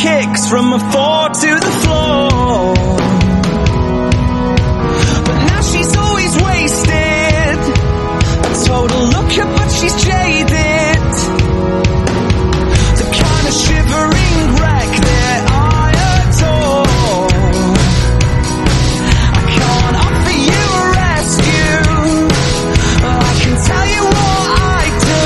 kicks from a 4 to the floor. But now she's always wasted. I told her look her, but she's jaded. The kind of shivering wreck that I adore. I can't offer you a rescue. I can tell you what I do.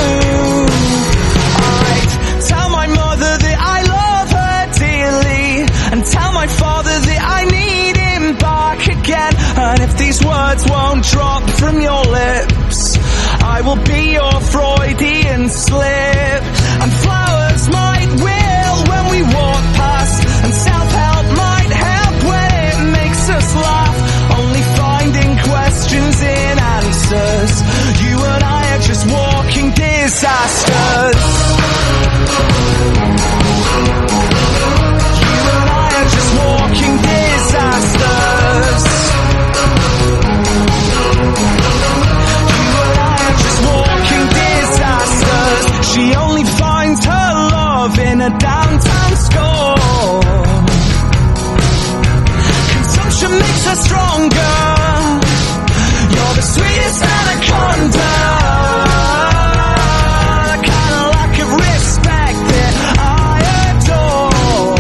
I'd tell my mother that I love her dearly, and tell my father that I need him back again. And if these words won't drop from your lips, I will be your Freudian slip. And flowers might will when we walk past, and self-help might help when it makes us laugh. Only finding questions in answers. You and I are just walking disasters. You and I are just walking disasters. She only finds her love in a downtown score. Consumption makes her stronger. You're the sweetest anaconda. The kind of lack of respect that I adore.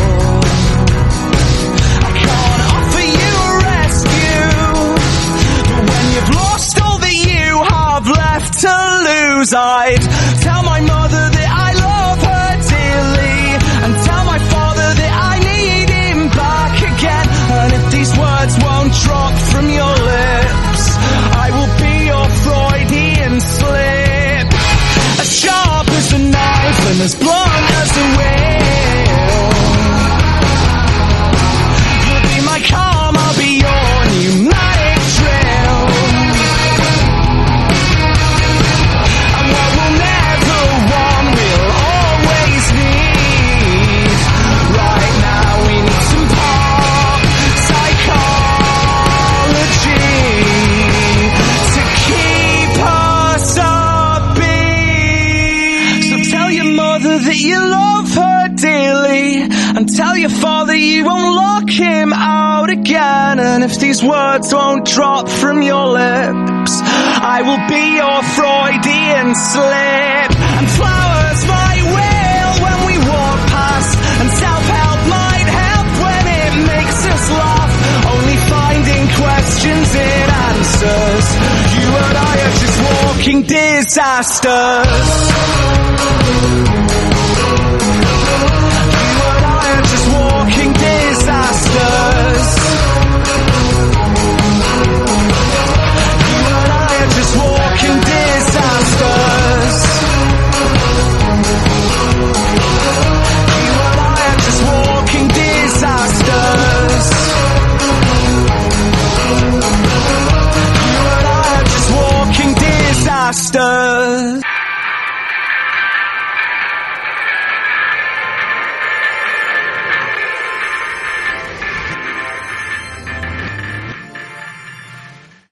I can't offer you a rescue, but when you've lost all that you have left to lose, I'd tell my mother that I love her dearly, and tell my father that I need him back again. And if these words won't drop from your lips, I will be your Freudian slip. As sharp as a knife and as blunt as a whale. You'll be my calm, I'll be your pneumatic drill. And what we'll never want, we'll always need. Right now we need some pop psychology to keep us upbeat. So tell your mother that you love her dearly, and tell your father you won't lock him out again. And if these words won't drop from your lips, I will be your Freudian slip. And flowers might will when we walk past, and self-help might help when it makes us laugh. Only finding questions in answers. You and I are just walking disasters.